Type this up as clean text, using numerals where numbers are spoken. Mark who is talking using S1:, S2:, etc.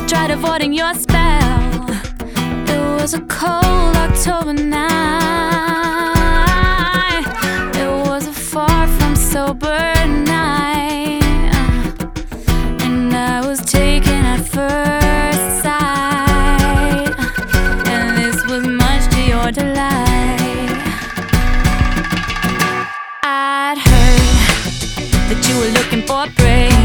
S1: tried avoiding your spell. It was a cold October night. It was a far from sober night, and I was taken at first sight, and this was much to your delight. I'd heard that you were looking for a break,